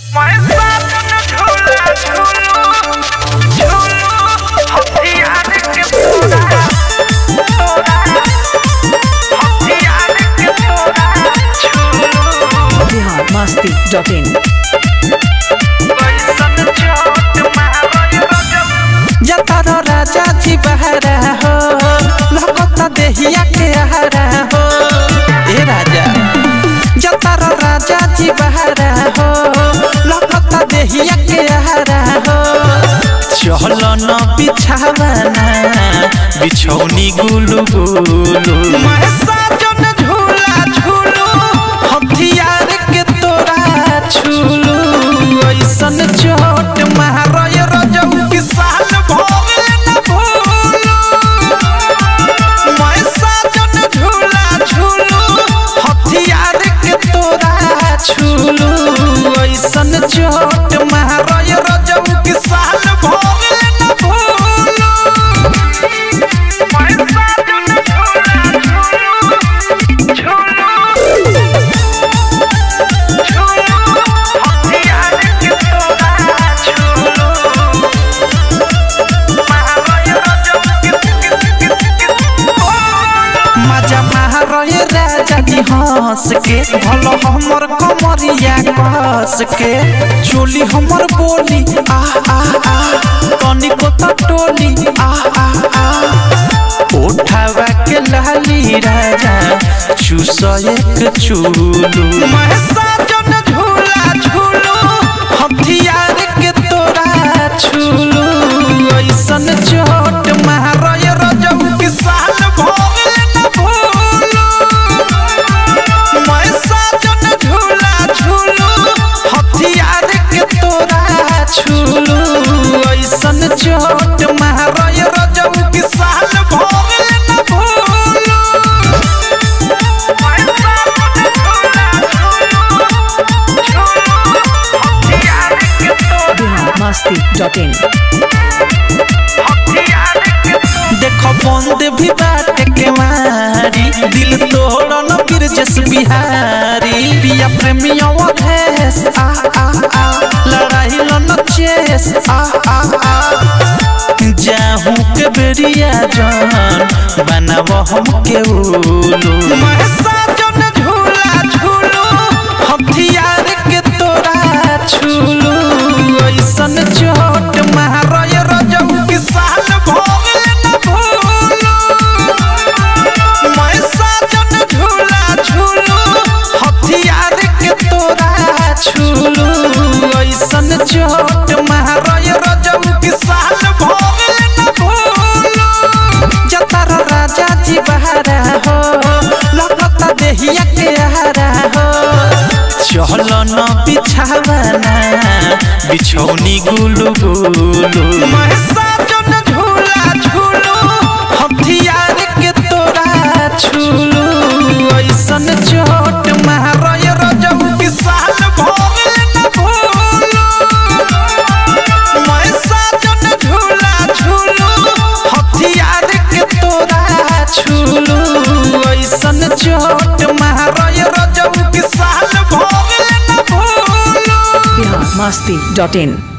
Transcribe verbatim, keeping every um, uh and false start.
Masti dot in जतर राजा जी बहरा हो लगता देहिया के हरा हो ए राजा जतर राजा जी बहरा हो लगता देहिया के हरा हो चलो न बिछावना बिछौनी गुलु गुलु मैं साजन झूला झूलू हथियार के तोरा छूलू ऐसन चोट मारय रजऊ की साल भोगले न भूलू मैं साजन झूला झूलू हथियार के तोरा छूलू ऐसन चोट मारय रजऊ की साल भोगले न भूलू मैं साजन झूला हंस के भलो हमर कमरिया कस के चोली हमर बोली आ आ आ तनिको त टोली आ आ आ उठावा के लाली राजा चूस एक चूलू मैं साजन झूला झूलू हथियार के तोरा छूलू ऐसन चोट मारय रजऊ की साल भोगले न भूलू मैं साजन झूला झूलू हथियार के तोरा छूलू ऐसन चोट मारय रजऊ की साल भोगले न भूलू मस्ती डॉट इन देखो बंद भी बात के मारी दिल तोड़ न बिरजस बिहारी पिया प्रेमियों अधेस आ आ आ लड़ाई लन चेस आ आ आ जाहू के बेरिया जान बनाव हम के उलू मैं साजन झूला झूलू हथियार के तोरा छूलू ऐसन चोट मारय रजऊ की साल भोगले न भूलू मैं साजन झूला झूलू हथियार के तोरा छूलू ऐसन चोट मारय रजऊ की साल भोगले न भूलू जतर राजा जी बहरा हो लगता देहिया के हरा हो चलो न बिछावना बिछौनी गुलु गुलु मैं साजन झूला झूलू हथियार के तोरा छूलू ऐसन चोट मारय रजऊ की साल भोगले न भूलू मैं साजन झूला झूलू हथियार के तोरा छूलू ऐसन चोट मारय रजऊ की साल भोगले न भूलू मस्ती डॉट इन